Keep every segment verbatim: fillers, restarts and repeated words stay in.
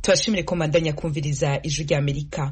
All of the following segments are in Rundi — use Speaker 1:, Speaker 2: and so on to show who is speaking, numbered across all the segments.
Speaker 1: Twashimire ko mandanya kumviriza ijwi rya Amerika.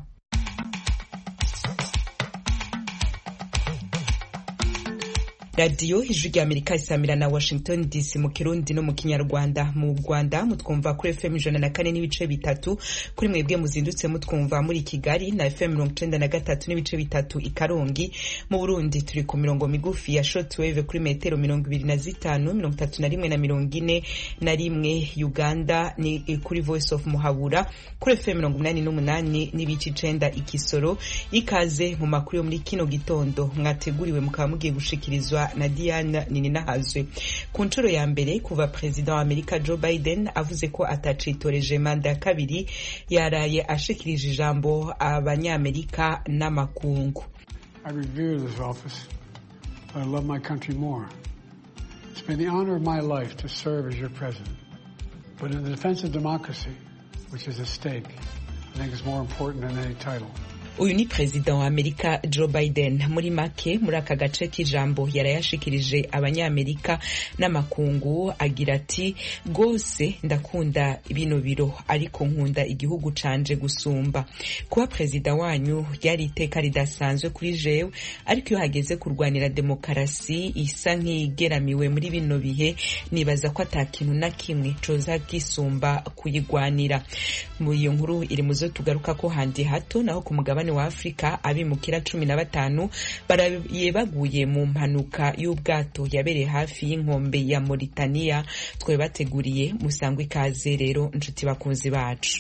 Speaker 1: Radio ijwi rya Amerika isamira na Washington D C mu Kirundi no mu Kinyarwanda. Mu Rwanda mutwumva kuri F M ijana na kane n'ibice bitatu, kuri mwebwe muzindutse mutwumva muri Kigali na F M mirongo icenda na gatatu n'ibice bitatu i Karongi. Mu Burundi turi ku mirongo migufi ya shortwave kuri metero mirongo ibiri na zitanu, mirongo itatu na rimwe na mirongo ine na rimwe. Uganda ni kuri Voice of Muhabura kuri F M mirongo umunani n'umunani n'ibice icenda i Kisoro. Ikaze mu makuru yo muri kino gitondo mwateguriwe mukaba mugiye gushikirizwa na Diana Nininahazwe. Ku nshuro ya mbere kuva President wa Amerika Joe Biden avuze ko atacitoreje manda ya kabiri, yaraye ashikirije ijambo abanyamerika n'amakungu.
Speaker 2: I revere this office, but I love my country more. It's been the honor of my life to serve as your president. But in the defense of democracy, which is at stake, I think it's more important than any title.
Speaker 1: Uyu ni President wa Amerika Joe Biden. Muri make muri aka gace k'ijambo yarayashikirije abanyamerika n'amakungu agira ati gose ndakunda bino biro ariko nkunda igihugu canje gusumba. Kuba President wanyu yari iteka ridasanzwe kuri jewe, ariko iyo hageze kurwanira demokarasi isa nk'igeramiwe muri bino bihe, nibaza ko atakintu na kimwe coza gisumba kuyigwanira. Mu iyo nkuru iri muzo tugaruka ko handi hato, naho ku mugabane wa Afrika abimukira cumi na batanu baraye baguye mu mpanuka y'ubwato yabereye hafi y'inkombe ya Mauritania. Twe bateguriye musangwe ikaze rero nshuti bakunzi bacu.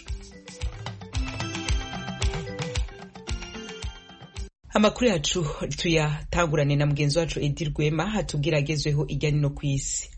Speaker 1: Amakuru yacu tuyatangurane na mugenzi wacu Edi Rwema hatubwira agezweho ijyanye no kw'isi.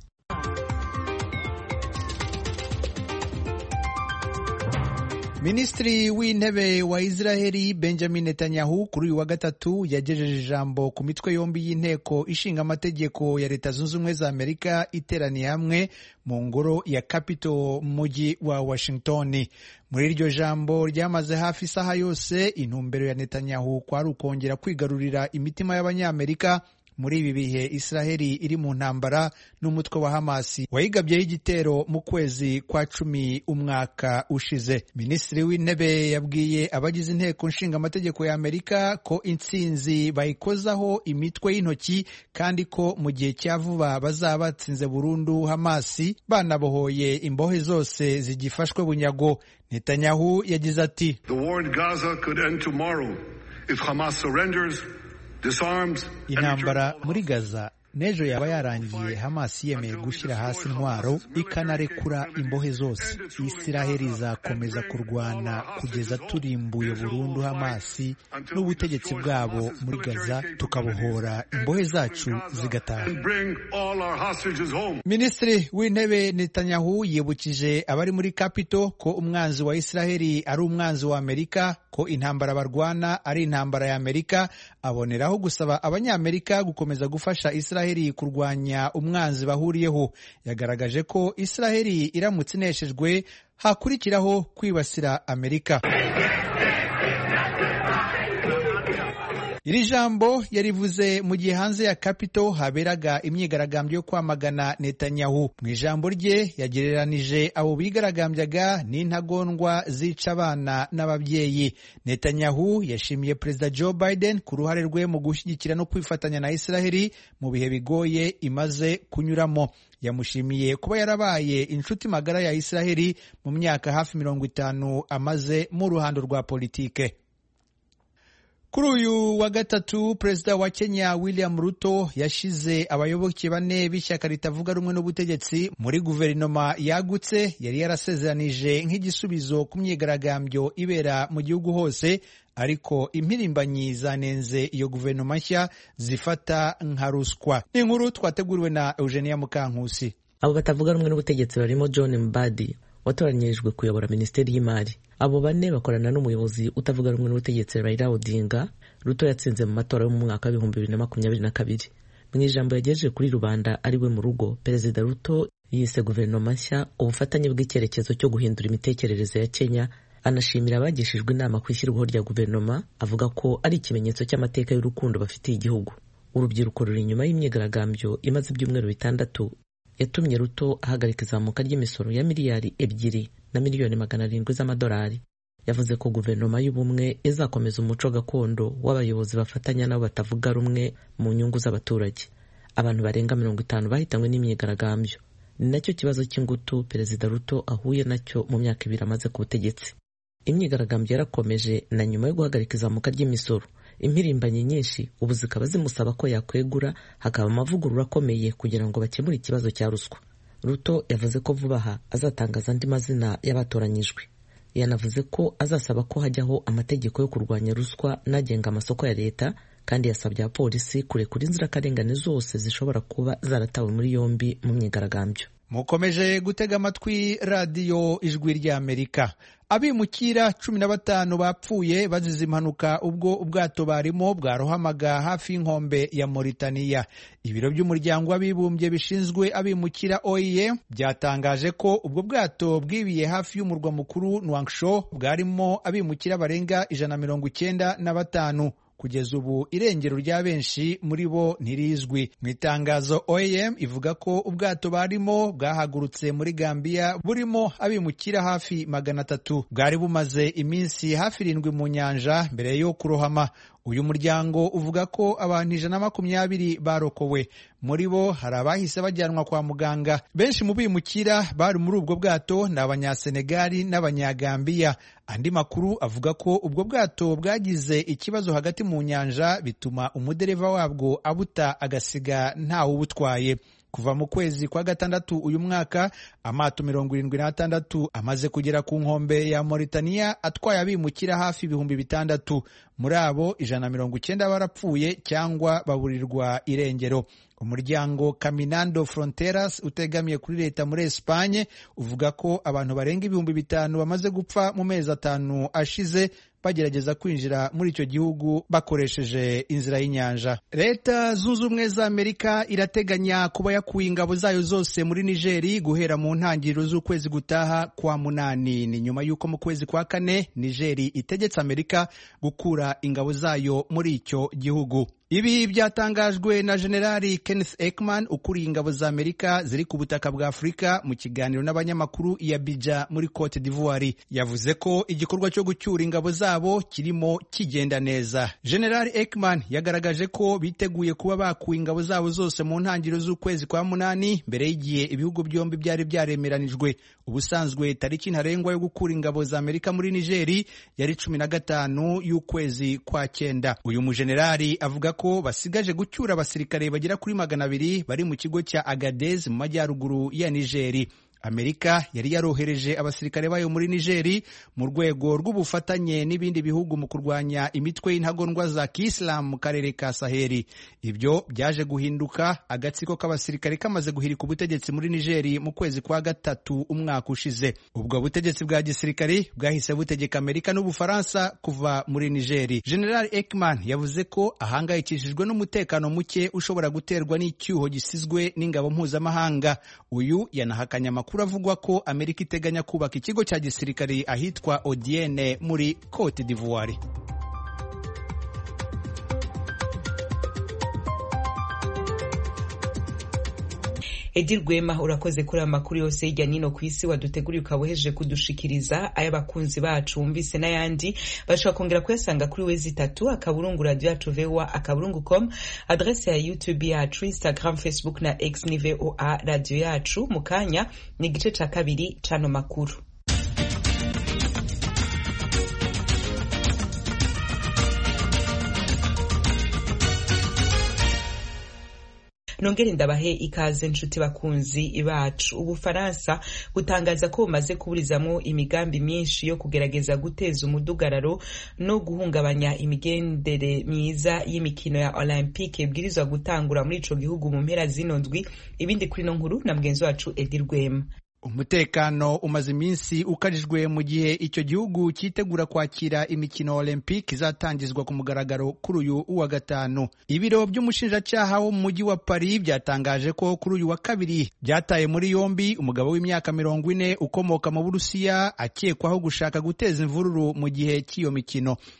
Speaker 3: Ministri w'intebe wa Israeli Benjamin Netanyahu kuri uyu wa gatatu yagejeje ijambo ku mitwe yombi y'inteko ishinga amategeko ya Leta Zunze Ubumwe za Amerika iteraniye hamwe mu ngoro ya Capitol mu mujyi wa Washington. Muri iryo jambo ryamaze hafi isaha yose, intumbero ya Netanyahu kwari ukongera kwigarurira imitima y'abanyamerika muri ibi bihe Israeli iri mu ntambara n'umutwe wa Hamasi wayigabyeho igitero mu kwezi kwa cumi umwaka ushize. Minisitiri w'intebe yabwiye abagize inteko nshinga amategeko ya Amerika ko intsinzi bayikozaho imitwe y'intoki, kandi ko mu gihe cya vuba bazaba batsinze burundu Hamasi, banabohoye imbohe zose zigifashwe bunyago. Netanyahu yagize ati,
Speaker 4: The war in Gaza could end tomorrow if Hamas surrenders, disarms.
Speaker 3: Intambara muri Gaza n'ejo yaba yarangiye Hamas yemeye gushyira hasi intwaro ikanarekura imbohe zose. Isiraheli izakomeza kurwana kugeza turimbuye burundu Hamasi n'ubutegetsi bwabo muri Gaza, tukabohora imbohe zacu zigataha. Minisitiri w'intebe Netanyahu yibukije abari muri Capitol ko umwanzi wa Isiraheli ari umwanzi wa Amerika, ko intambara barwana ari intambara ya Amerika. Aboneraho gusaba abanyamerika gukomeza gufasha Israheli kurwanya umwanzi bahuriyeho. Yagaragaje ko Israheli iramutse ineshejwe hakurikiraho kwibasira Amerika. Iri jambo yarivuze mu gihe hanze ya Capitol haberaga imyigaragambyo yo kwamagana Netanyahu. Mu ijambo rye yagereranije abo bigaragambyaga n'intagondwa zica abana n'ababyeyi. Netanyahu yashimiye Perezida Joe Biden ku ruhare rwe mu gushyigikira no kwifatanya na Israheli mu bihe bigoye imaze kunyuramo. Yamushimiye kuba yarabaye inshuti magara ya Israheli mu myaka hafi mirongo itanu amaze mu ruhando rwa politike. Kuri uyu wa gatatu, Perezida wa Kenya William Ruto yashize abayoboke bane b'ishyaka ritavuga rumwe n'ubutegetsi muri guverinoma yagutse yari yarasezeranije nk'igisubizo ku myigaragambyo ibera mu gihugu hose, ariko impirimbanyi zanenze iyo guverinoma nshya zifata nka ruswa. Ni inkuru twateguriwe na Eugenia Mukankusi.
Speaker 5: Abo batavuga rumwe n'ubutegetsi barimo John Mbadi watoranyirijwe kuyobora Minisiteri y'Imari. Abo bane bakorana n'umuyobozi utavuga rumwe n'ubutegetsi Raila Odinga. Ruto yatsinze mu matora yo mu mwaka w'ibihumbi bibiri na makumyabiri na kabiri. Mu ijambo yagejeje kuri rubanda ari we mu rugo, Perezida Ruto yise guverinoma nshya ubufatanye bw'icyerekezo cyo guhindura imitekerereze ya Kenya. Anashimira abagishijwe inama ku ishyirwaho rya guverinoma, avuga ko ari ikimenyetso cy'amateka y'urukundo bafitiye igihugu. Urubyiruko ruri inyuma y'imyigaragambyo imaze ibyumweru bitandatu yatumye Ruto ahagarika izamuka ry'imisoro ya miliyari ebyiri na miliyoni magana arindwi z'amadolari. Yavuze ko guverinoma y'ubumwe izakomeza umuco gakondo w'abayobozi bafatanya nabo batavuga rumwe mu nyungu z'abaturage. Abantu barenga mirongo itanu bahitanywe n'imyigaragambyo. Ni nacyo kibazo cy'ingutu Perezida Ruto ahuye nacyo mu myaka ibiri amaze ku butegetsi. Imyigaragambyo yarakomeje na nyuma yo guhagarika izamuka ry'imisoro. Impirimbanyi nyinshi ubu zikaba zimusaba ko yakwegura, hakaba amavugurura akomeye kugira ngo bakemure ikibazo cya ruswa. Ruto yavuze ko vuba aha azatangaza andi mazina y'abatoranyijwe. Yanavuze ko azasaba ko hajyaho amategeko yo kurwanya ruswa n'agenga amasoko ya leta, kandi yasabye abapolisi kurekura inzirakarengane zose zishobora kuba zaratawe muri yombi mu myigaragambyo.
Speaker 3: Mukomeje gutega amatwi radiyo Ijwi ry'Amerika. Abimukira cumi na batanu bapfuye bazize impanuka ubwo ubwato barimo bwarohamaga hafi y'inkombe ya Mauritania. Ibiro by'umuryango w'abibumbye bishinzwe abimukira O I M byatangaje ko ubwo bwato bwibiye hafi y'umurwa mukuru Nouakchott bwarimo abimukira barenga ijana na mirongo icyenda na batanu. Kugeza ubu irengero rya benshi muri bo ntirizwi. Mu itangazo O I M ivuga ko ubwato barimo bwahagurutse muri Gambia burimo abimukira hafi magana atatu. Bwari bumaze iminsi hafi irindwi mu nyanja mbere yo kurohama. Uyu muryango uvuga ko abantu ijana na makumyabiri barokowe. Muri bo hari abahise bajyanwa kwa muganga. Benshi mu bimukira bari muri ubwo bwato ni Abanyasenegali n'Abanyagambiya. Andi makuru avuga ko ubwo bwato bwagize ikibazo hagati mu nyanja bituma umudereva wabwo abuta agasiga ntawe ubutwaye. Kuva mu kwezi kwa gatandatu uyu mwaka, amato mirongo irindwi n'atandatu amaze kugera ku nkombe ya Mauritania atwaye abimukira hafi ibihumbi bitandatu. Muri abo ijana na mirongo icyenda barapfuye cyangwa baburirwa irengero. Umuryango Caminando Fronteras utegamiye kuri leta muri Espagne uvuga ko abantu barenga ibihumbi bitanu bamaze gupfa mu mezi atanu ashize bagerageza kwinjira muri icyo gihugu bakoresheje inzira y'inyanja. Leta Zunze Ubumwe za Amerika irateganya kuba yakuye ingabo zayo zose muri Nigeri guhera mu ntangiriro z'ukwezi gutaha kwa munani. Ni nyuma y'uko mu kwezi kwa kane Nigeri itegetse Amerika gukura ingabo zayo muri icyo gihugu. Ibi byatangajwe na Generali Kenneth Ekman ukuriye ingabo za Amerika ziri ku butaka bwa Afurika mu kiganiro n'abanyamakuru i Abidjan muri Cote d'Ivoire. Yavuze ko igikorwa cyo gucyura ingabo zabo kirimo kigenda neza. Generali Ekman yagaragaje ko biteguye kuba bakuye ingabo zabo zose mu ntangiriro z'ukwezi kwa munani mbere y'igihe ibihugu byombi byari byaremeranijwe. Ubusanzwe tariki ntarengwa yo gukura ingabo za Amerika muri Nigeri yari cumi na gatanu y'ukwezi kwa cyenda. Uyu mujenerali avuga ko basigaje gucyura abasirikare bagera kuri magana abiri bari mu kigo cya Agadez mu majyaruguru ya Nigeri. Amerika yari yarohereje abasirikare bayo muri Nigeri mu rwego rw'ubufatanye n'ibindi bihugu mu kurwanya imitwe y'intagondwa za Kiislamu mu karere ka Saheli. Ibyo byaje guhinduka agatsiko k'abasirikare kamaze guhirika ubutegetsi muri Nigeri mu kwezi kwa gatatu umwaka ushize. Ubwo butegetsi bwa gisirikare bwahise butegeka Amerika n'Ubufaransa kuva muri Nigeri. General Ekman yavuze ko ahangayikishijwe n'umutekano muke ushobora guterwa n'icyuho gisizwe n'ingabo mpuzamahanga. Uyu yanahakanya amakuru avugwa ko Amerika iteganya kubaka ikigo cya gisirikare ahitwa Odiene muri Cote d'Ivoire.
Speaker 1: Edi Rwema urakoze kuri amakuru yose hirya nino ku isi waduteguriye ukaboheje kudushikiriza. Ay'abakunzi bacu wumvise n'ayandi bashobora kongera kuyasanga kuri wezi itatu akaburungu radio yacu V O A akaburungu com, adresse ya YouTube yacu, Instagram, Facebook na X ni V O A radio yacu. Mukanya ni igice ca kabiri cano makuru. Nongere ndabahe ikaze nshuti bakunzi bacu. Ubufaransa butangaza ko bumaze kuburizamo imigambi myinshi yo kugerageza guteza umudugararo no guhungabanya imigendere myiza y'imikino ya Olympique ibwirizwa gutangura muri ico gihugu mu mpera zino ndwi. Ibindi kuri no nkuru na mgenzi wacu Edi Rwema.
Speaker 3: Umutekano umaze iminsi ukarijwe mu gihe icyo gihugu cyitegura kwakira imikino Olympique izatangizwa ku mugaragaro kuri uyu wa gatanu. Ibiro by'umushinjacyaha wo mu mujyi wa Paris byatangaje ko kuri uyu wa kabiri byataye muri yombi umugabo w'imyaka mirongo ine ukomoka mu Burusiya akekwaho gushaka guteza imvururu mu gihe cy'iyo mikino.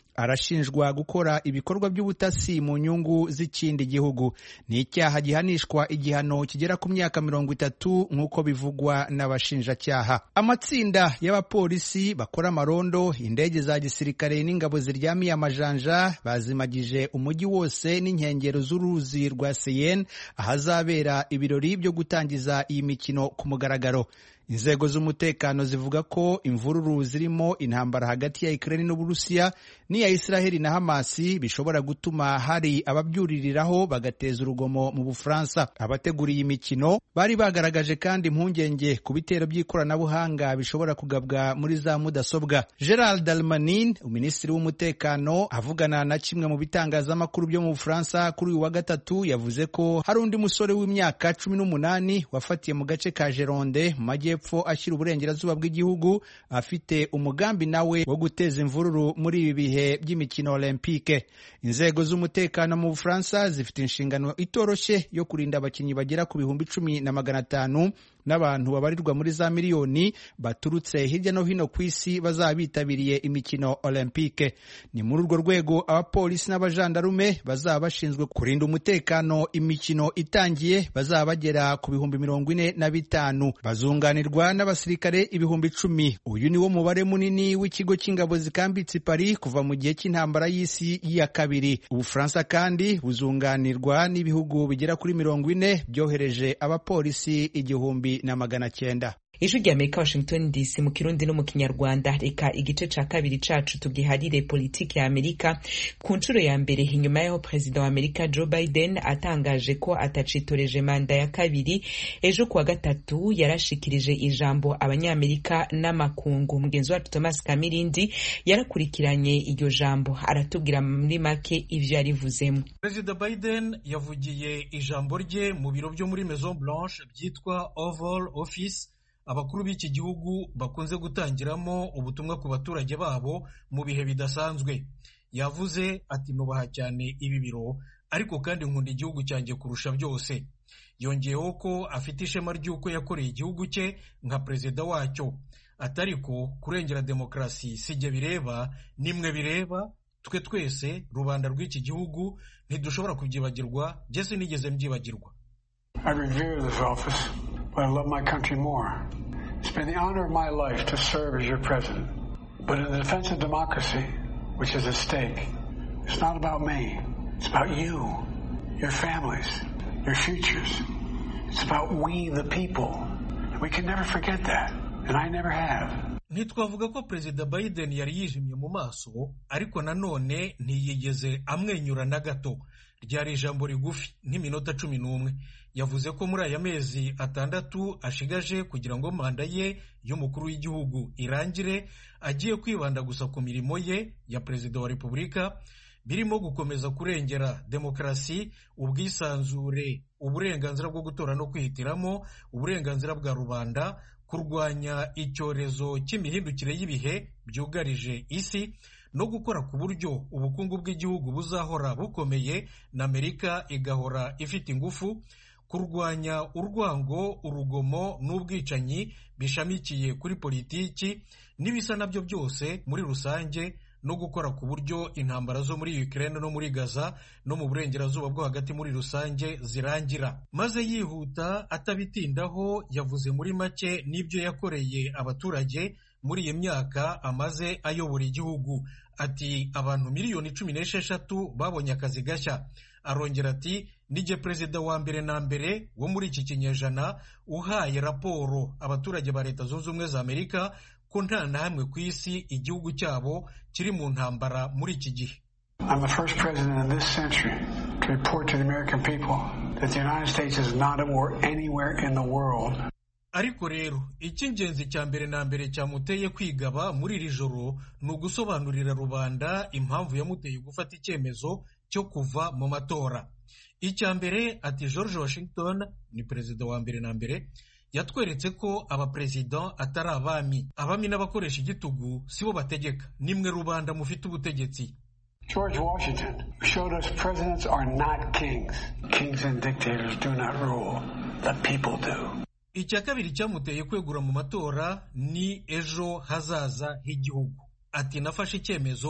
Speaker 3: arashinjwa gukora ibikorwa by'ubutasi mu nyungu z'ikindi gihugu. Ni icyaha gihanishwa igihano kigera ku myaka mirongo itatu nk'uko bivugwa n'abashinjacyaha. Amatsinda y'abapolisi bakora amarondo, indege za gisirikare n'ingabo ziryamiye amajanja bazimagije umujyi wose n'inkengero z'uruzi rwa Seine ahazabera ibirori byo gutangiza iyi mikino ku mugaragaro. Inzego z'umutekano zivuga ko imvururu zirimo intambara hagati ya Ukraine n'Uburusiya n'iya Israeli na Hamasi bishobora gutuma hari ababyuririraho bagateza urugomo mu Bufaransa. Abategura iyi mikino bari bagaragaje kandi impungenge ku bitero by'ikoranabuhanga bishobora kugabwa muri za mudasobwa. Gerald Darmanin, Minisitiri w'umutekano, avugana na kimwe mu bitangazamakuru byo mu Bufaransa kuri uyu wa gatatu, yavuze ko hari undi musore w'imyaka cumi n'umunani wafatiye mu gace ka Gironde mu majyepfo ashyira uburengerazuba bw'igihugu, afite umugambi nawe wo guteza imvururu muri ibi bihe by'imikino Olympique. Inzego z'umutekano mu Bufaransa zifite inshingano itoroshye yo kurinda abakinnyi bagera ku bihumbi cumi na magana atanu n'abantu babarirwa muri za miliyoni baturutse hirya no hino ku isi bazaba bitabiriye imikino Olympique. Ni muri urwo rwego abapolisi n'abajandarume bazaba bashinzwe kurinda umutekano imikino itangiye bazaba bagera ku bihumbi mirongo ine na bitanu, bazunganirwa n'abasirikare ibihumbi icumi. Uyu ni wo mubare munini w'ikigo cy'ingabo zikambitse i Paris kuva mu gihe cy'intambara y'isi ya kabiri. Ubufaransa kandi buzunganirwa n'ibihugu bigera kuri mirongo ine byohereje abapolisi igihumbi na magana cyenda.
Speaker 1: Ijwi rya Amerika, Washington D C, mu Kirundi no mu Kinyarwanda. Reka igice ca kabiri cacu tugiharire politiki ya Amerika. Ku nshuro ya mbere inyuma yaho Perezida wa Amerika Joe Biden atangaje ko atacitoreje manda ya kabiri, ejo kuwa gatatu yarashikirije ijambo abanyamerika n'amakungu. Mugenzi wacu Thomas Kamirindi yarakurikiranye iryo jambo, aratubwira muri make ivyo yarivuzemo.
Speaker 6: Perezida Biden yavugiye ijambo rye mu biro byo muri Maison Blanche byitwa Oval Office, abakuru b'iki gihugu bakunze gutangiramo ubutumwa ku baturage babo mu bihe bidasanzwe. Yavuze ati nubaha cyane ibi biro, ariko kandi nkunda igihugu cyanjye kurusha byose. Yongeyeho ko afite ishema ry'uko yakoreye igihugu cye nka perezida wacyo. Atariko kurengera demokarasi sijye bireba, nimwe bireba, twe twese rubanda rw'iki gihugu ntidushobora kubyibagirwa, jese nigeze mbyibagirwa.
Speaker 2: I revere this office, but I love my country more. It's been the honor of my life to serve as your president. But in the defense of democracy, which is at stake, it's not about me. It's about you, your families, your futures. It's about we, the people. And we can never forget that. And I never have.
Speaker 6: Ntitwavuga ko Perezida Biden yari yijimye mu maso, ariko nanone ntiyigeze amwenyura na gato. Ryari ijambo rigufi nk'iminota cumi n'umwe. Yavuze ko muri aya mezi atandatu ashigaje kugira ngo manda ye y'umukuru w'igihugu irangire, agiye kwibanda gusa ku mirimo ye ya perezida wa Repubulika, birimo gukomeza kurengera demokarasi, ubwisanzure, uburenganzira bwo gutora no kwihitiramo, uburenganzira bwa rubanda, kurwanya icyorezo cy'imihindukire y'ibihe byugarije isi, no gukora ku buryo ubukungu bw'igihugu buzahora bukomeye na Amerika igahora ifite ingufu, kurwanya urwango, urugomo n'ubwicanyi bishamikiye kuri politiki n'ibisa nabyo byose muri rusange, no gukora ku buryo intambara zo muri Ukraine no muri Gaza no mu burengerazuba bwo hagati muri rusange zirangira. Maze yihuta atabitindaho, yavuze muri make n'ibyo yakoreye abaturage muri iyi myaka amaze ayobora igihugu. Ati abantu miliyoni cumi n'esheshatu babonye akazi gashya. Arongera ati nige perezida wa mbere na mbere wo muri iki kinyejana uhaye raporo abaturage ba Leta Zunze Ubumwe za Amerika ko nta na hamwe ku isi igihugu cyabo kiri mu ntambara muri iki gihe.
Speaker 2: I'm the first president in this century to report to the American people that the United States is not at war anywhere in the world.
Speaker 6: Ariko rero icy'ingenzi cya mbere na mbere cyamuteye kwigaba muri iri joro ni ugusobanurira rubanda impamvu yamuteye gufata icyemezo cyo kuva mu matora. Icya mbere, ati George Washington ni perezida wa mbere na mbere, yatweretse ko abaperezida atari abami. Abami n'abakoresha igitugu sibo bategeka, nimwe rubanda mufite ubutegetsi.
Speaker 2: George Washington showed us presidents are not kings. Kings and dictators do not rule. The people do.
Speaker 6: Icya kabiri cyamuteye kwegura mu matora ni ejo hazaza h'igihugu. Ati nafashe icyemezo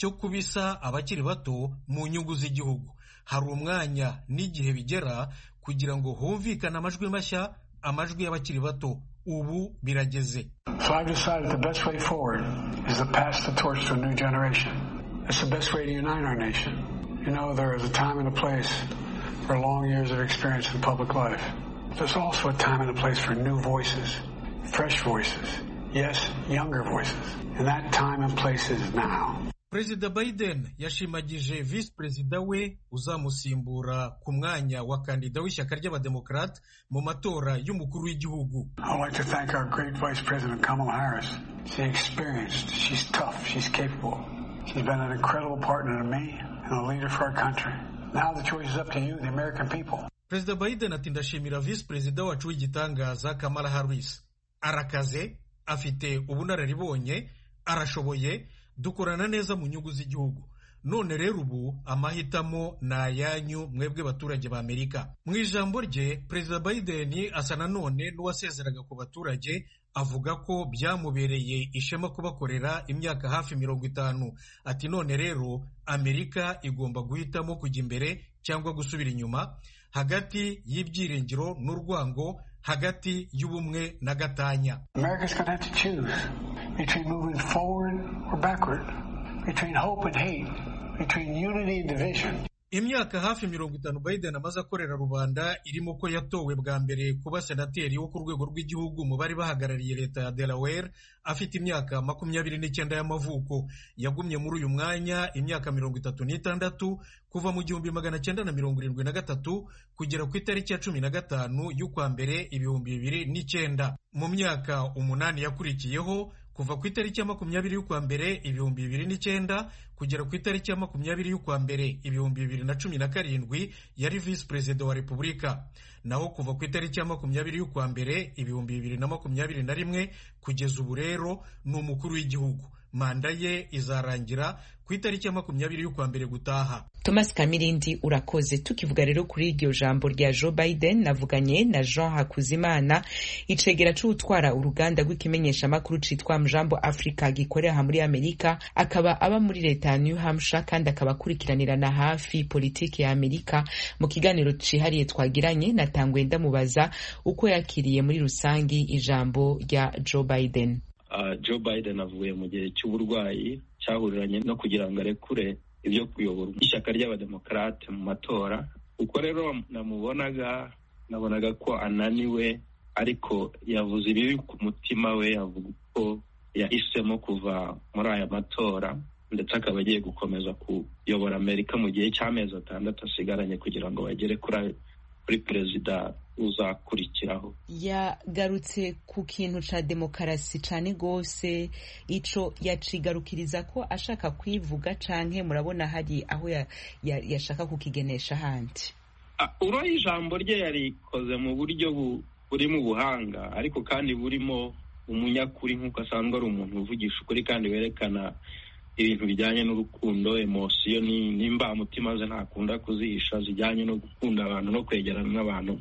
Speaker 6: cyo kubisa abakiri bato mu nyungu z'igihugu. Hari umwanya n'igihe bigera kugira ngo humvikane amajwi mashya, amajwi y'abakiri bato. Ubu birageze.
Speaker 2: So I've decided the best way forward is to pass the torch to a new generation. It's the best way to unite our nation. You know, there is a time and a place for long years of experience in public life. There's also a time and a place for new voices, fresh voices, yes, younger voices. And that time and place is now.
Speaker 6: Perezida Biden yashimagije visi perezida we uzamusimbura ku mwanya wa kandida w'ishyaka ry'abademokrate mu matora y'umukuru w'igihugu.
Speaker 2: I'd like to thank our great Vice President Kamala Harris. She's experienced, she's tough, she's capable. She's been an incredible partner to me and a leader for our country. Now the choice is up to you, the American people.
Speaker 6: Perezida Biden ati ndashimira visi perezida wacu w'igitangaza Kamala Harris. Arakaze, afite ubunararibonye, arashoboye, dukorana neza mu nyungu z'igihugu. None rero ubu amahitamo na yanyu mwebwe baturage ba Amerika. Mu ijambo rye Perezida Biden asa nanone n'uwasezeraga ku baturage, avuga ko byamubereye ishema kubakorera imyaka hafi mirongo itanu. Ati none rero Amerika igomba guhitamo kujya imbere cyangwa gusubira inyuma, hagati y'ibyiringiro n'urwango, hagati y'ubumwe na gatanya.
Speaker 2: America's going to have to choose between moving forward or backward, between hope and hate, between unity and division.
Speaker 6: Imyaka hafi mirongo itanu Biden amaze akorera rubanda irimo ko yatowe bwa mbere kuba senateri wo ku rwego rw'igihugu mu bari bahagarariye leta ya Delaware, afite imyaka makumyabiri n'icyenda y'amavuko. Yagumye muri uyu mwanya imyaka mirongo itatu n'itandatu kuva mu gihumbi magana cyenda na mirongo irindwi na gatatu kugera ku itariki ya cumi na gatanu y'ukwa mbere ibihumbi bibiri n'icyenda. Mu myaka umunani yakurikiyeho kuva ku itariki ya makumyabiri y'ukwa mbere ibihumbi bibiri n'icyenda kugera ku itariki ya makumyabiri y'ukwa mbere ibihumbi bibiri na cumi na karindwi yari visi perezida wa Repubulika. Naho kuva ku itariki ya makumyabiri y'ukwa mbere ibihumbi bibiri na makumyabiri na rimwe kugeza ubu rero ni umukuru w'igihugu. Manda ye izarangira ku itariki ya makumyabiri y'ukwa mbere gutaha.
Speaker 1: Thomas Kamirindi urakoze. Tukivuga rero kuri iryo jambo rya Joe Biden, navuganye na Jean Hakuzimana, icegera c'utwara uruganda rw'ikimenyesha makuru citwa Mjambo Africa gikorera ha muri Amerika, akaba aba muri leta ya New Hampshire kandi akaba akurikiranirana hafi politiki ya Amerika. Mu kiganiro cihariye twagiranye natangwe ndamubaza uko yakiriye muri rusangi ijambo rya Joe Biden.
Speaker 7: Uh, Joe Biden avuye mu gihe cy'uburwayi cyahuriranye no kugira ngo arekure ibyo kuyobora ishyaka ry'abademokrate mu matora. Uko rero namubonaga nabonaga ko ananiwe, ariko yavuze ibibi ku mutima we, avuga ko yahisemo kuva muri aya matora ndetse akaba agiye gukomeza kuyobora Amerika mu gihe cy'amezi atandatu asigaranye kugira ngo bagere kuri kuri perezida uzakurikiraho.
Speaker 1: Yagarutse ku kintu ca demokarasi cane gose, ico yacigarukiriza ko ashaka kwivuga canke murabona hari aho yashaka ya, ya kukigenesha handi?
Speaker 7: Uh, uro ijambo rye yarikoze mu buryo bu, buri mu buhanga, ariko kandi burimo umunyakuri nk'uko asanzwe ari umuntu uvugisha ukuri kandi werekana ibintu bijyanye n'urukundo, emosiyo n'imbamutima ze ntakunda kuzihisha, zijyanye no gukunda abantu no kwegerana n'abantu.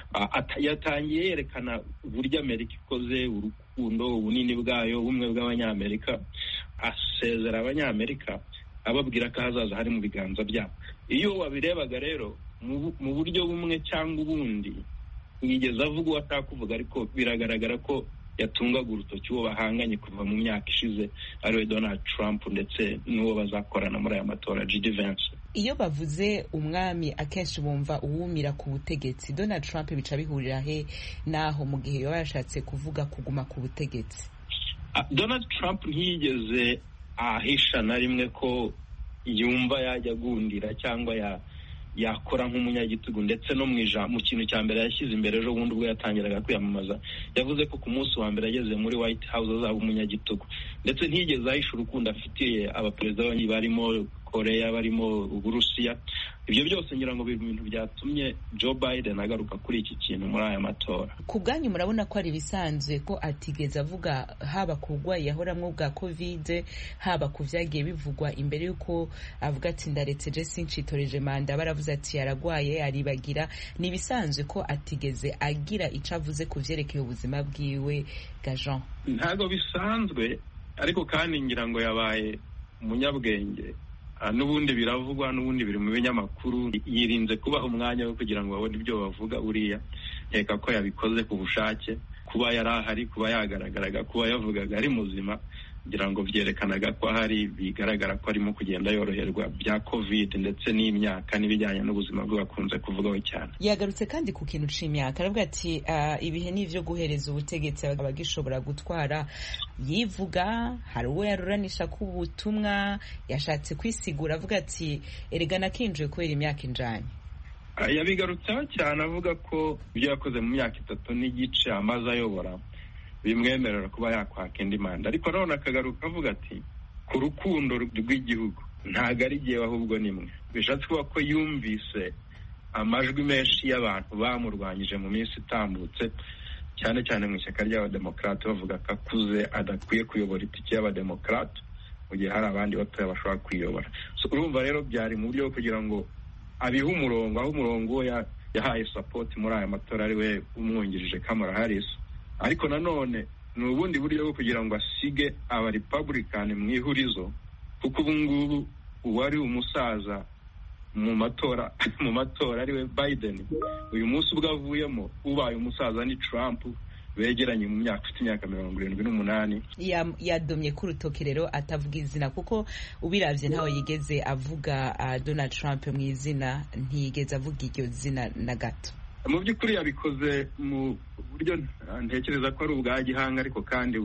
Speaker 7: Yatangiye yerekana uburyo Amerika ikoze, urukundo, ubunini bwayo, ubumwe bw'abanyamerika, asezera abanyamerika ababwira ko hazaza hari mu biganza byabo. Iyo wabirebaga rero mu buryo bumwe cyangwa ubundi yigeze avuga uwo atakuvuga, ariko biragaragara ko yatungaga urutoki uwo bahanganye kuva mu myaka ishize ariwe Donald Trump ndetse n'uwo bazakorana muri aya matora J D Vance.
Speaker 1: Iyo bavuze umwami akenshi bumva uwumira ku butegetsi. Donald Trump bica bihurira he naho mu gihe yaba yashatse kuvuga kuguma ku butegetsi?
Speaker 7: Uh, Donald Trump ntiyigeze ahisha na rimwe ko yumva yajya gundira cyangwa ya yakora nk'umunyagitugu, ndetse no mu ijambo mu kintu cya mbere yashyize imbere ejo bundi ubwo yatangiraga kwiyamamaza yavuze ko ku munsi wa mbere ageze muri White House azaba umunyagitugu, ndetse ntiyigeze ahisha urukundo afitiye abaperezida barimo Korea, barimo Uburusiya. Ibyo byose ngira ngo biri mu bintu byatumye Joe Biden agaruka kuri iki kintu muri aya matora.
Speaker 1: Ku bwanyu murabona ko ari bisanzwe ko atigeze avuga haba ku burwayi yahoramwo bwa covid, haba ku vyagiye bivugwa imbere yuko avuga ati ndaretse je sincitoreje manda, baravuze ati yaragwaye aribagira? Ni bisanzwe ko atigeze agira ico avuze ku vyerekeye ubuzima bwiwe ga Jean?
Speaker 7: Ntago bisanzwe, ariko kandi ngira ngo yabaye umunyabwenge, n'ubundi biravugwa, n'ubundi biri mu binyamakuru, yirinze kubaha umwanya wo kugira ngo babone ibyo bavuga. Uriya nkeka ko yabikoze ku bushake, kuba yari ahari, kuba yagaragaraga, kuba yavugaga ari muzima, kugira ngo byerekanaga ko ahari, bigaragara ko arimo kugenda yoroherwa bya covid ndetse n'imyaka n'ibijyanye n'ubuzima bwe bakunze kuvugaho cyane.
Speaker 1: Yagarutse kandi ku kintu c'imyaka, aravuga ati uh, ibihe n'ivyo guhereza ubutegetsi abagishobora gutwara. Yivuga hari uwo yaruranisha ku butumwa, yashatse kwisigura avuga ati erega nakinjiye kubera imyaka injanye.
Speaker 7: Uh, yabigarutseho cyane avuga ko ibyo yakoze mu myaka itatu n'igice amaze ayobora bimwemerera kuba yakwaka indi manda, ariko none akagaruka avuga ati ku rukundo rw'igihugu ntago ari jyewe ahubwo nimwe. Bishatse kuba ko yumvise amajwi menshi y'abantu bamurwanyije mu minsi itambutse, cyane cyane mu ishyaka ry'abademokarate, bavuga ko akuze adakwiye kuyobora itike y'abademokarate mu gihe hari abandi batoya bashobora kuyobora. So urumva rero byari mu buryo kugira ngo abihe umurongo, aho umurongo yahaye support muri aya matora ari we umwungirije Kamala Harris. Ariko nanone ni ubundi buryo bwo kugira ngo asige aba Republican mu ihurizo, kuko ubu ngubu uwari umusaza mu matora mu matora ari we Biden, uyu munsi ubwo avuyemo ubaye umusaza ni Trump, begeranye mu myaka ufite imyaka mirongo irindwi n'umunani.
Speaker 1: Yadomye ku rutoki rero atavuga izina, kuko ubiravye ntawe yigeze avuga uh, Donald Trump mu izina, ntiyigeze avuga iryo zina na gato.
Speaker 7: Mu by'ukuri yabikoze mu buryo ntekereza ko ari ubwa gihanga, ariko kandi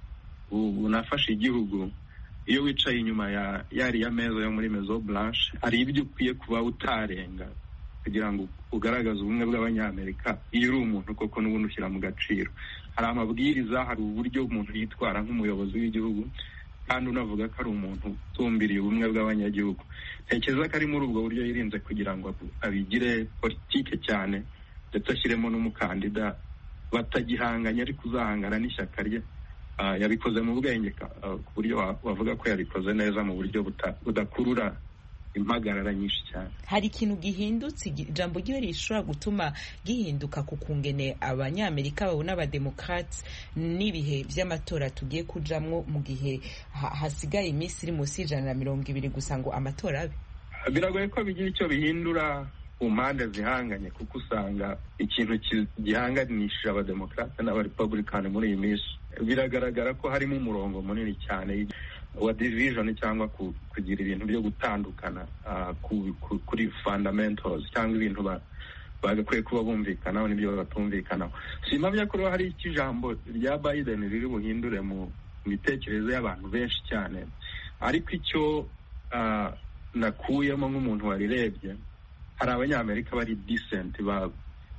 Speaker 7: bunafasha igihugu. Iyo wicaye inyuma ya yari ya meza yo muri Maison Blanche, hari ibyo ukwiye kuba utarenga kugira ngo ugaragaze ubumwe bw'abanyamerika. Iyo uri umuntu koko n'ubundi ushyira mu gaciro, hari amabwiriza, hari uburyo umuntu yitwara nk'umuyobozi w'igihugu, kandi unavuga ko ari umuntu utumbiriye ubumwe bw'abanyagihugu. Ntekereza ko ari muri ubwo buryo yirinze kugira ngo abigire politike cyane, ndetse ashyiremo n'umukandida batagihanganye ariko uzahangana n'ishyaka rye. Uh, yabikoze mu bwenge uh, ku buryo wavuga ko yabikoze neza mu buryo budakurura impagarara nyinshi cyane.
Speaker 1: Hari ikintu gihindutse, ijambo ryo rishobora gutuma gihinduka ku kungene abanyamerika babona abademokrats n'ibihe vy'amatora tugiye kujamwo mu gihe ha, hasigaye iminsi iri munsi y'ijana na mirongo ibiri gusa ngo amatora abe?
Speaker 7: Biragoye ko bigira icyo bihindura ku mpande zihanganye, kuko usanga ikintu gihanganishije abademokrate n'abarepublikani muri iyi minsi biragaragara ko harimo umurongo munini cyane wa division, cyangwa kugira ibintu byo gutandukana uh, ku, ku, kuri fundamentals, cyangwa ibintu bagakwiye kuba bumvikanaho n'ibyo batumvikanaho. Simpamya ko hari ikijambo rya Biden riri buhindure mu mitekerereze y'abantu benshi cyane, ariko icyo uh, nakuyemo nk'umuntu warirebye, hari abanyamerika bari decent, ba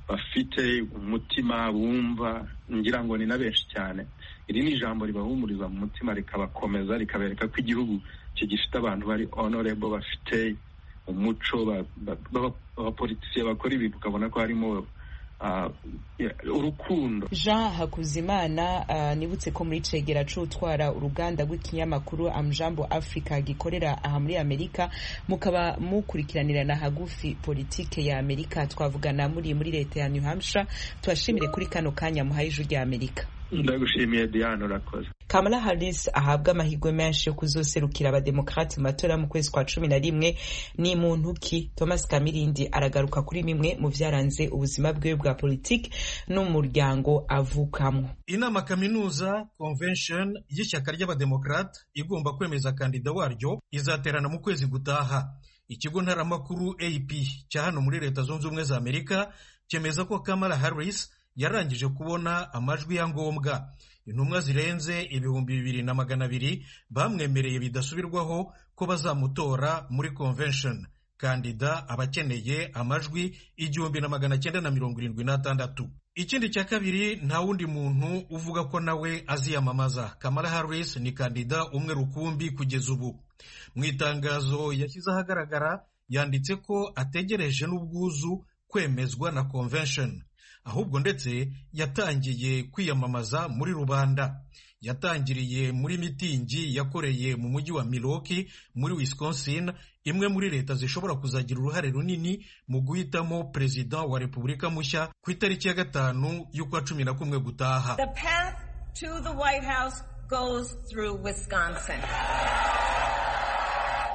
Speaker 7: bafite umutima bumva, ngira ngo ni na benshi cyane. Iri ni ijambo ribahumuriza mu mutima, rikabakomeza, rikabereka ko igihugu kigifite abantu bari honorable, bafite umuco, abapolitisiye bakora ibintu ukabona ko harimo Uh, yeah, urukundo.
Speaker 1: Jean Hakuzimana, uh, nibutse ko muri cegera c'utwara uruganda rw'ikinyamakuru Amjambo Africa gikorera aha muri Amerika, mukaba mukurikiranirana hagufi politike ya Amerika. Twavugana muri muri leta ya New Hampshire. Twashimire kuri kano kanya muhaye ijwi rya Amerika.
Speaker 7: Ndagushimiye Diana, urakoze.
Speaker 1: Kamala Harris ahabwa amahirwe menshi yo kuzoserukira abademokrate mu matora mu kwezi kwa cumi na rimwe. Ni muntu ki? Thomas Kamirindi aragaruka kuri bimwe mu vyaranze ubuzima bwe bwa politiki n'umuryango avukamo.
Speaker 6: Inama kaminuza convention y'ishyaka ry'abademokrate igomba kwemeza kandida waryo izaterana mu kwezi gutaha. Ikigo ntaramakuru A P cya hano muri leta zunze ubumwe za Amerika cyemeza ko Kamala Harris yarangije kubona amajwi ya ngombwa. Intumwa zirenze ibihumbi bibiri na magana abiri bamwemereye bidasubirwaho ko bazamutora muri convention. Kandida abakeneye amajwi igihumbi na magana cyenda na mirongo irindwi n'atandatu. Ikindi cya kabiri, nta wundi muntu uvuga ko nawe aziyamamaza. Kamala Harris ni kandida umwe rukumbi kugeza ubu. Mu itangazo yashyize ahagaragara yanditse ko ategereje n'ubwuzu kwemezwa na convention, ahubwo ndetse yatangiye kwiyamamaza muri rubanda. Yatangiriye muri mitingi yakoreye mu mujyi wa Milwaukee muri Wisconsin, imwe muri leta zishobora kuzagira uruhare runini mu guhitamo perezida wa Repubulika mushya ku itariki ya gatanu y'ukwa cumi na kumwe gutaha.
Speaker 8: The path to the White House goes through Wisconsin.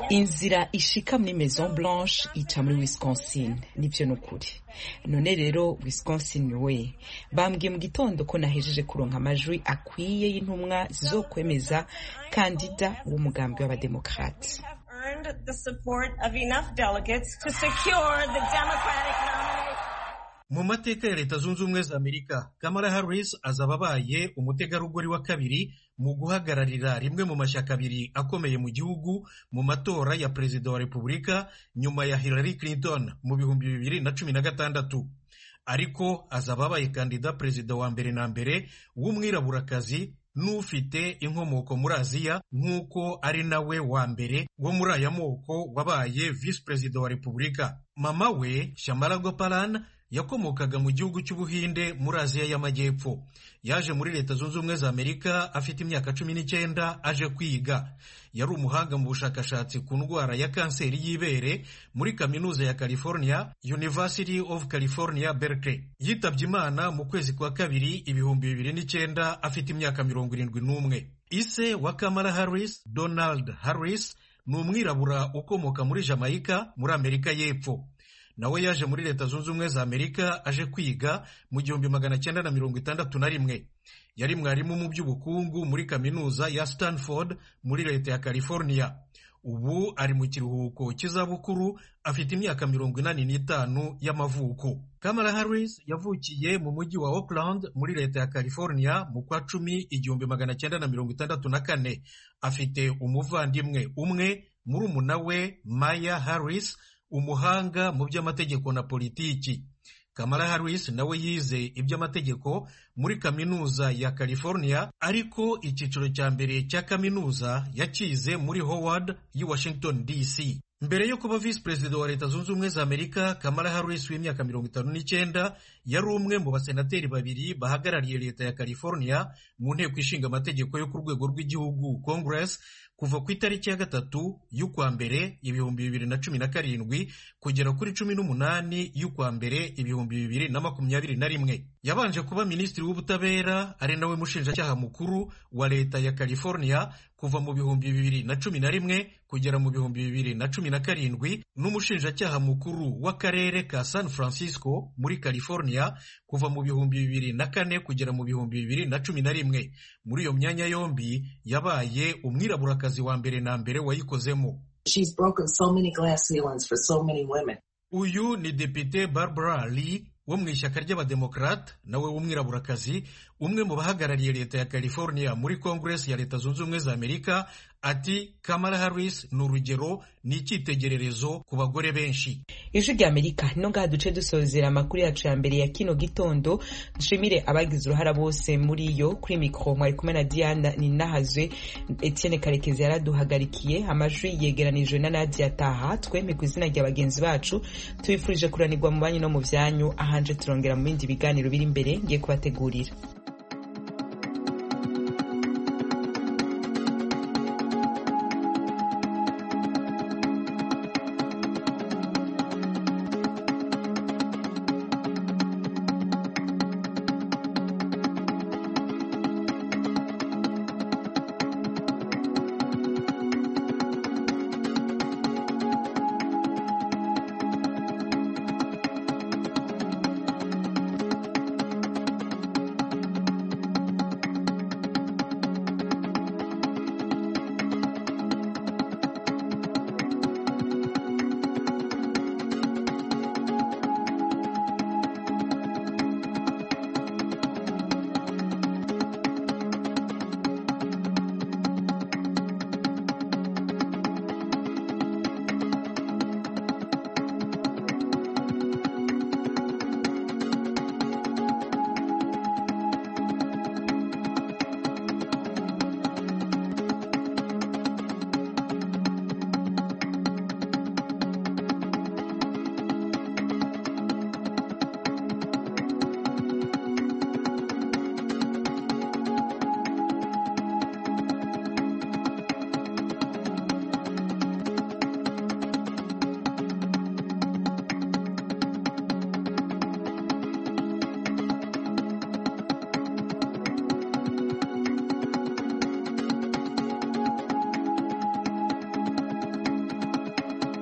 Speaker 1: inzira ishika muri Maison Blanche ica muri Wisconsin, nivyo nukuri. None rero Wisconsin we bambwiye mu gitondo ko nahejeje kuronka amajwi akwiye y'intumwa zizokwemeza kandida w'umugambi w'abademokrate.
Speaker 8: The support of enough delegates to secure the Democratic nominee.
Speaker 6: Mu mateka ya Leta Zunze Ubumwe za Amerika, Kamala Harris azaba abaye umutegarugori wa kabiri mu guhagararira rimwe mu mashyaka abiri akomeye mu gihugu mu matora ya perezida wa Repubulika nyuma ya Hillary Clinton mu bihumbi bibiri na cumi na gatandatu. Ariko azaba abaye kandida perezida wa mbere na mbere w'umwiraburakazi n'ufite inkomoko muri Aziya nk'uko ari nawe wa mbere wo muri aya moko wabaye vice perezida wa Repubulika. Mama we Shamala Gopalan yakomokaga mu gihugu cy'Ubuhinde muri Aziya y'Amajyepfo. Yaje muri Leta Zunze Ubumwe za Amerika afite imyaka cumi n'icyenda aje kwiga. Yari umuhanga mu bushakashatsi ku ndwara ya kanseri y'ibere muri kaminuza ya California, University of California, Berkeley. Yitabye Imana mu kwezi kwa kabiri ibihumbi bibiri n'icyenda afite imyaka mirongo irindwi n'umwe. Ise wa Kamala Harris, Donald Harris, ni umwirabura ukomoka muri Jamaica muri Amerika y'Epfo. Nawe yaje muri Leta Zunze Ubumwe za Amerika aje kwiga mu gihumbi magana cyenda na mirongo itandatu na rimwe. Yari mwarimu mu by'ubukungu muri kaminuza ya Stanford muri Leta ya California. Ubu ari mu kiruhuko cy'izabukuru afite imyaka mirongo inani n'itanu y'amavuko. Kamala Harris yavukiye mu mujyi wa Oakland muri Leta ya California mu kwa cumi igihumbi magana cyenda na mirongo itandatu na kane. Afite umuvandimwe umwe, murumuna we Maya Harris, umuhanga mu by'amategeko na politiki. Kamala Harris nawe yize iby'amategeko muri kaminuza ya California, ariko icyiciro cya mbere cya kaminuza yakize muri Howard yi Washington D C. Mbere yo kuba vice perezida wa Leta Zunze Ubumwe za Amerika, Kamala Harris w'imyaka mirongo itanu n'icyenda yari umwe mu basenateri babiri bahagarariye Leta ya California mu nteko ishinga amategeko yo ku rwego rw'igihugu Congress kuva ku itariki ya gatatu y'ukwa mbere ibihumbi bibiri na cumi na karindwi kugera kuri cumi n'umunani y'ukwa mbere ibihumbi bibiri na makumyabiri na rimwe. Yabanje kuba minisitiri w'ubutabera ari nawe mushinjacyaha mukuru wa Leta ya California kuva mu bihumbi bibiri na cumi na rimwe kugera mu bihumbi bibiri na cumi na karindwi, n'umushinjacyaha mukuru w'akarere ka San Francisco muri California kuva mu bihumbi bibiri na kane kugera mu bihumbi bibiri na cumi na rimwe. Muri iyo myanya yombi yabaye umwiraburakazi wa mbere na mbere wayikozemo.
Speaker 9: She's broken so many glass ceilings for so many women.
Speaker 6: Uyu ni Depite Barbara Lee wo mu ishyaka ry'abademokrate, nawe w'umwiraburakazi, umwe mu bahagarariye Leta ya California muri Congress ya Leta Zunze Ubumwe za Amerika, ati Kamala Harris ni urugero, ni icyitegererezo ku bagore benshi.
Speaker 1: Ijwi rya Amerika no ngaha duce dusozera amakuru yacu ya mbere ya kino gitondo. Dushimire abagize uruhara bose muri yo. Kuri mikro mwari kumwe na Diana Ninahazwe, Etienne Karekezi yaraduhagarikiye, amajwi yegeranijwe na Nadia Taha. Twemye ku izina rya bagenzi bacu tubifurije kuranirwa mu banyu no mu byanyu. Ahanje turongera mu bindi biganiro biri imbere ngiye kubategurira.